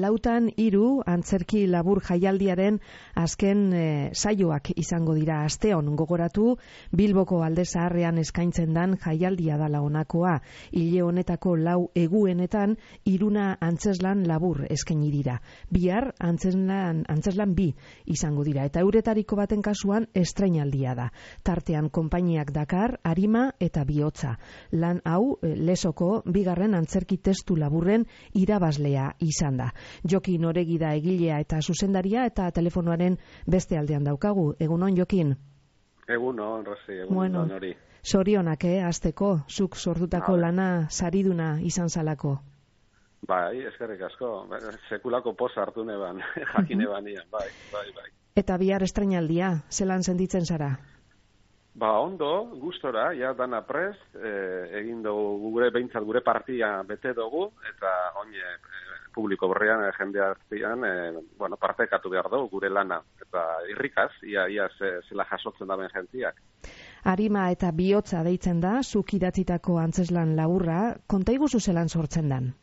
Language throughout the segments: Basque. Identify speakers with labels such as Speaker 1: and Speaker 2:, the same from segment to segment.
Speaker 1: 4-3 antzerki labur jaialdiaren azken saioak izango dira asteon. Gogoratu, Bilboko Alde Zaharrean eskaintzen dan jaialdia dala honakoa. Hile honetako 4 eguenetan 3 antzeslan labur eskaini dira. Bihar antzeslan 2 izango dira eta euretariko baten kasuan estrainaldia da. Tartean konpainiak dakar, arima eta bihotza. Lan hau Lesoko bigarren antzerki testu laburren irabazlea izan da. Jokin Oregi da egilea eta zuzendaria eta telefonoaren beste aldean daukagu. Egunon, Jokin?
Speaker 2: Egunon, Rosi, egunon hori.
Speaker 1: Sorionak, hasteko, zuk sortutako lana sariduna izan zalako.
Speaker 2: Bai, eskerrik asko. Sekulako posa hartu neban, jakine banian, bai.
Speaker 1: Eta bihar estrainaldia, zelan sentitzen zara?
Speaker 2: Ondo, gustora, ja dana prest, egin dugu behintzat gure partia bete dugu, eta publiko berrian, jende artean, partekatu behar dugu gure lana, eta irrikaz, ia zela jasotzen daben jentiak.
Speaker 1: Arima eta bihotza deitzen da, zuk idatzitako antzeslan laburra, konta iguzu zelan sortzen dan?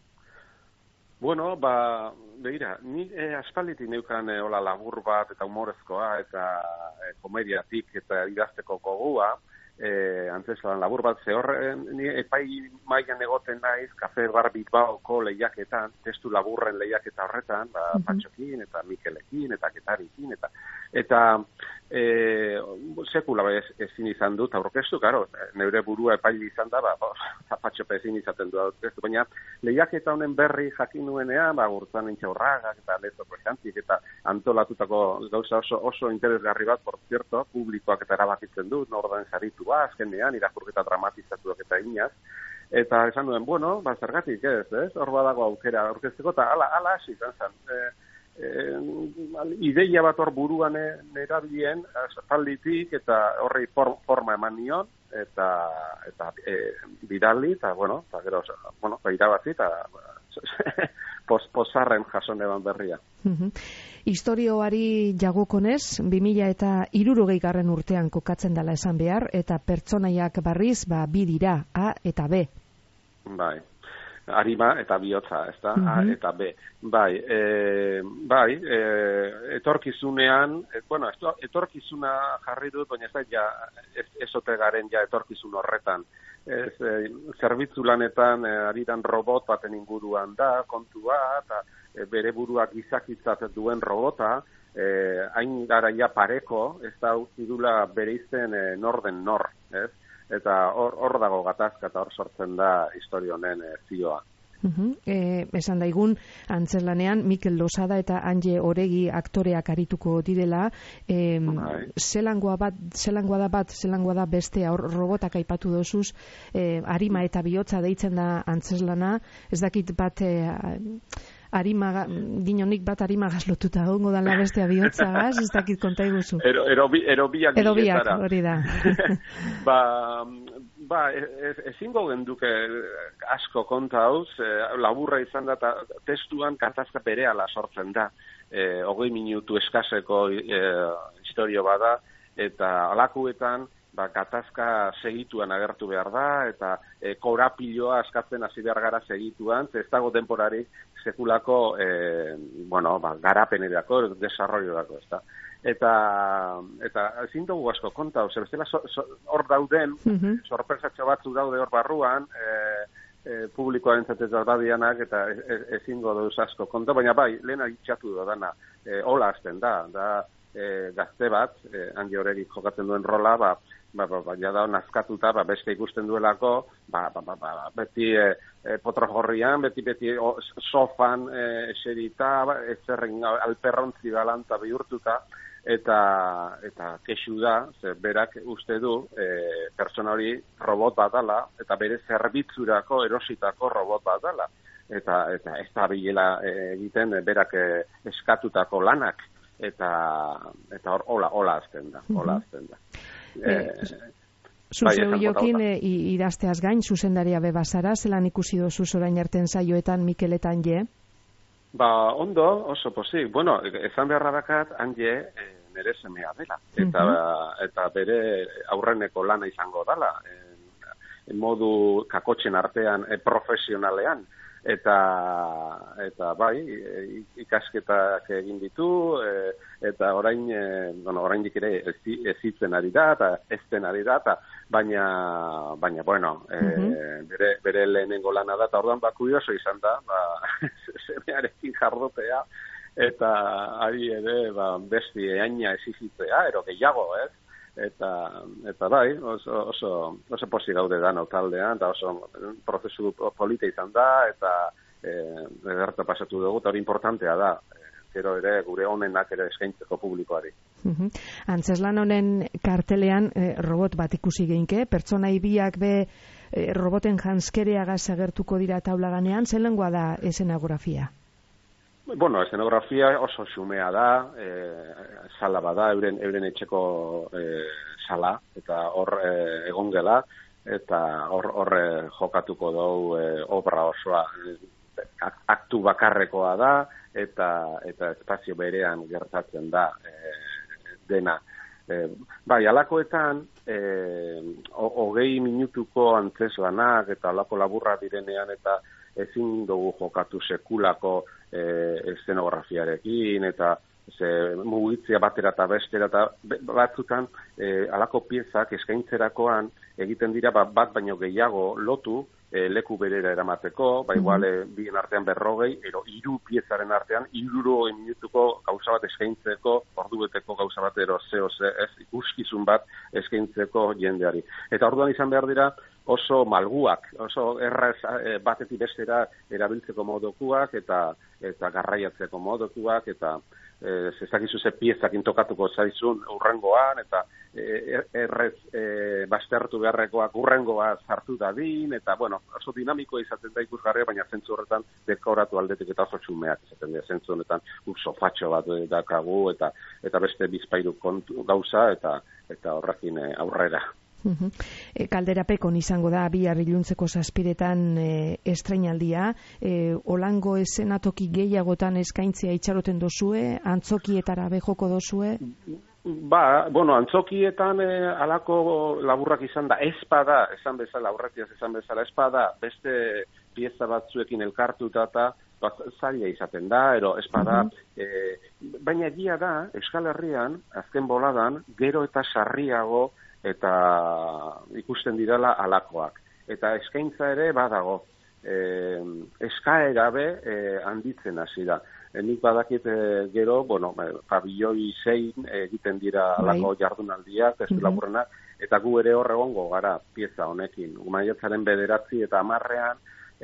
Speaker 2: Begira, ni aspalditik neukan hola labur bat eta humorezkoa eta komediatik eta idazteko gogua, antzeslan labur bat zehorren, ni epai mailan egoten naiz, Kafe Bar Bilbaoko lehiaketan, testu laburren lehiaketa horretan, Patxokin eta Mikelekin eta Ketarikin, eta sekula ezin izan dut aurkeztu, karo, neure burua epaile izan da, Patxope ezin izaten du aurkeztu, baina lehiaketa honen berri jakin nuenean, Gurtzan Intxaurragak eta Lezo Presantik eta antolatutako gauza oso interesgarri bat, por cierto, publikoak eta erabakitzen du, nordaen saritua, azkenean, irakurketa dramatizatuak eta inaz, eta esan duen, zergatik ez, hor badago aukera aurkezteko, eta ala hasi izan zen. Ideia bat hor buruan erabilien, falditik, eta horri forma eman nion, eta bidali, eta gero, irabazi, eta posarren jason eban berria.
Speaker 1: Historioari jagokonez, 2060 urtean kokatzen dela esan behar, eta pertsonaiak barriz, bi dira, A eta B.
Speaker 2: Bai. Arima eta bihotza, ez da? A eta B. Etorkizunean, etorkizuna jarri dut, baina ez ote garen etorkizun horretan. Zerbitzu lanetan aridan robot baten inguruan da, kontua, eta bere buruak gizakitzat duen robota, hain garaia pareko, ez da utidula bere izen norden nor, ez? Eta hor dago gatazka eta hor sortzen da historia honen zioa.
Speaker 1: Esan daigun, antzerlanean Mikel Losada eta Anje Oregi aktoreak arituko direla, zelangoa da beste robotak aipatu dozuz, arima eta bihotza deitzen da antzerlana, ez dakit bat ginonik bat arimagaz lotuta gongo dala bestea bihotzagaz, ez dakit konta iguzu.
Speaker 2: Erobiak
Speaker 1: hori da.
Speaker 2: Ezingo genduke asko konta hauz, laburra izan da, testuan katazka berehala sortzen da. 20 minutu eskaseko historio bada, eta alakuetan, gatazka segituan agertu behar da, eta korapiloa askatzen hasi behar gara segituan, ez dago denporari sekulako garapenerako, desarroiorako, ez da. Eta ezin dugu asko konta, bestela hor dauden, sorpresatxo batzu daude hor barruan, publikoaren zatez badianak, eta ezingo duz asko konta, baina lehena itxatu da dana, hola azten da gazte bat, Anje Oregi jokatzen duen rola, jada nazkatuta, beste ikusten duelako, beti potrojorrian, beti sofan eserita, ezerren alperrontzi galanta bihurtuta, eta kexu da, berak uste du, pertsona hori robot bat dala, eta bere zerbitzurako erositako robot bat dala. Eta ez da bilela egiten berak eskatutako lanak, eta hola azten da.
Speaker 1: Zuzeu Jokin idazteaz gain, zuzendaria bebazara, zelan ikusi dozu orain arten saioetan Mikel eta Anje?
Speaker 2: Ondo, oso posik. Ezan beharra dakat, Anje nire semea dela, eta bere aurreneko lana izango dela, modu kakotxen artean profesionalean, eta bai, ikasketak egin ditu, eta oraindik ere ezitzen ari da, eta ezten ari da, baina bueno, bere lehenengo lana da, eta orduan kurioso izan da, semearekin jardotea, eta ari ere besti eaina ezizitzea, ero gehiago, ez? Eta bai, oso posi gaude da taldean, eta oso prozesu polita izan da, eta ederto pasatu dugu, eta hori importantea da, gero ere gure honenak ere eskaintzeko publikoari.
Speaker 1: Antzeslan honen kartelean robot bat ikusi geinke, pertsona biak be roboten janskereagaz agertuko dira taulaganean, zelengoa da eszenografia?
Speaker 2: Bueno, eszenografia oso xumea da, sala bada, euren etxeko sala, eta hor egon gela, eta hor jokatuko dugu obra osoa. Aktu bakarrekoa da, eta espazio berean gertatzen da dena. Bai, alakoetan, 20 minutuko antzeslanak, eta alako laburra direnean, eta ezin dugu jokatu sekulako eszenografiarekin, eta mugitzea batera eta bestera, eta batzutan alako piezak eskaintzerakoan egiten dira bat baino gehiago lotu leku berera eramateko, igual bien artean 40, ero 3 piezaren artean 3 minutuko gauza bat eskaintzeko, ordubeteko gauza bat ero ez ikuskizun bat eskaintzeko jendeari. Eta orduan izan behar dira oso malguak, oso erraz batetik bestera erabiltzeko modukuak eta garraiatzeko modukuak, eta ezakizu ze piezakin tokatuko zaizun urrengoan, eta errez bastertu beharrekoak urrengoa sartu dadin, eta bueno, oso dinamikoa izaten da ikusgarria, baina zentzu horretan dekoratu aldetik eta oso txumeak izaten da, zentzu honetan sofatxo bat dakagu, eta beste bizpairu kontu gauza, eta horrekin aurrera.
Speaker 1: Kalderapekon izango da bihar iluntzeko 7 estreinaldia, olango eszenatoki gehiagotan eskaintzea itxaroten dozue, antzokietara joko dozue?
Speaker 2: Bueno, antzokietan alako laburrak izan da, espada, esan bezala, aurretiaz esan bezala, espada, beste pieza batzuekin elkartuta eta zaila izaten da, ero espada, baina egia da, Euskal Herrian, azken boladan, gero eta sarriago eta ikusten direla alakoak. Eta eskaintza ere badago. Eskaera be handitzen hasi da. Nik badakit gero, bueno, pabilloi 6 egiten dira alako jardunaldiak, ez laburrenak, eta gu ere hor egongo gara pieza honekin. Maiatzaren 9 eta 10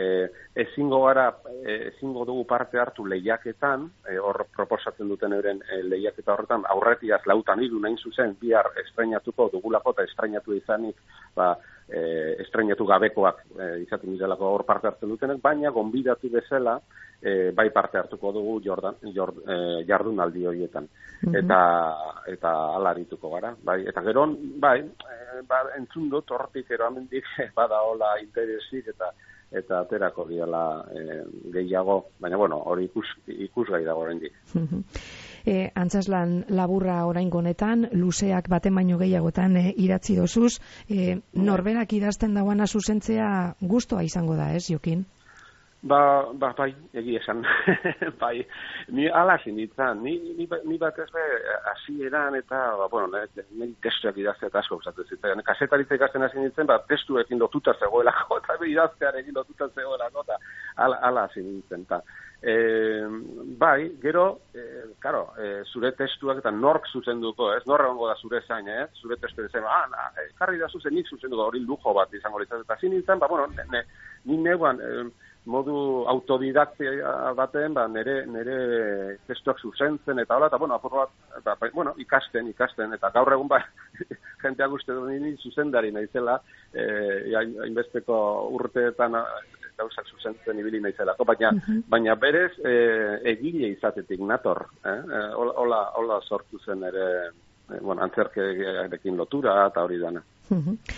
Speaker 2: ezingo dugu parte hartu lehiaketan, hor proposatzen duten euren lehiaketa horretan, aurretiaz 4-3 nahin zuzen, bihar estreinatuko dugulako eta estreinatu izanik, estreinatu gabekoak izaten direlako hor parte hartzen dutenek, baina gonbidatu bezala, bai parte hartuko dugu jardunaldi horietan. Eta alarituko gara. Bai. Eta gero, entzun dut hortik eroamendik bada hola interesik eta aterako diala gehiago, baina bueno, hori ikusgai dago oraindik.
Speaker 1: Antzeslan laburra oraingo honetan, luzeak baten baino gehiagotan idatzi dozuz, norberak idazten dauana zuzentzea gustoa izango da, ez, Jokin?
Speaker 2: Bai, egi esan. Bai, ni ala zinitzen, ni bat ez hasieran eta, bueno, nire testuak idaztea eta asko gustatzen zitzaidan. Kasetaritza ikasten hasi nintzen, testuekin lotuta zegoelako, eta idaztearekin lotuta zegoelako, eta ala zinitzen. Bai, gero, karo, zure testuak eta nork zuzenduko, ez? Norra hongo da zure zain, ez? Zure testu zen, karri da zuzen, nik zuzenduko, hori lujo bat izango litzat. Eta zinitzen, bueno, ni neuan, modu autodidaktia baten, nire testuak zuzentzen eta hola, eta bueno, apur bat, ikasten, eta gaur egun jenteak uste du nini zuzendari naizela, hainbesteko urteetan gauzak zuzentzen ibili naizelako, baina berez egile izatetik nator, hola sortu zen ere, antzerkearekin lotura eta hori dana.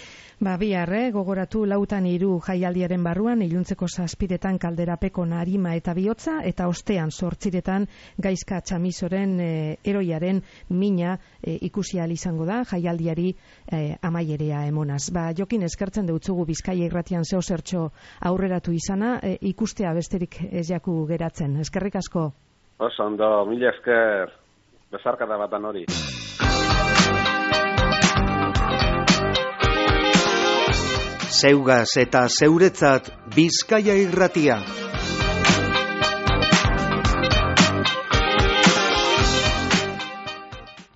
Speaker 1: Bihar, gogoratu 4:03 jaialdiaren barruan, iluntzeko 7:00 kalderapeko narima eta bihotza, eta ostean 8:00 Gaizka Txamizoren eroiaren mina ikusi ahal izango da, jaialdiari amaierea emonaz. Jokin, eskertzen deutzugu Bizkaia irratian zeo zertxo aurreratu izana, ikustea besterik ez jaku geratzen. Eskerrik asko.
Speaker 2: Oso ondo, mila esker, besarkada batan hori.
Speaker 3: Zeugaz eta zeuretzat Bizkaia irratia.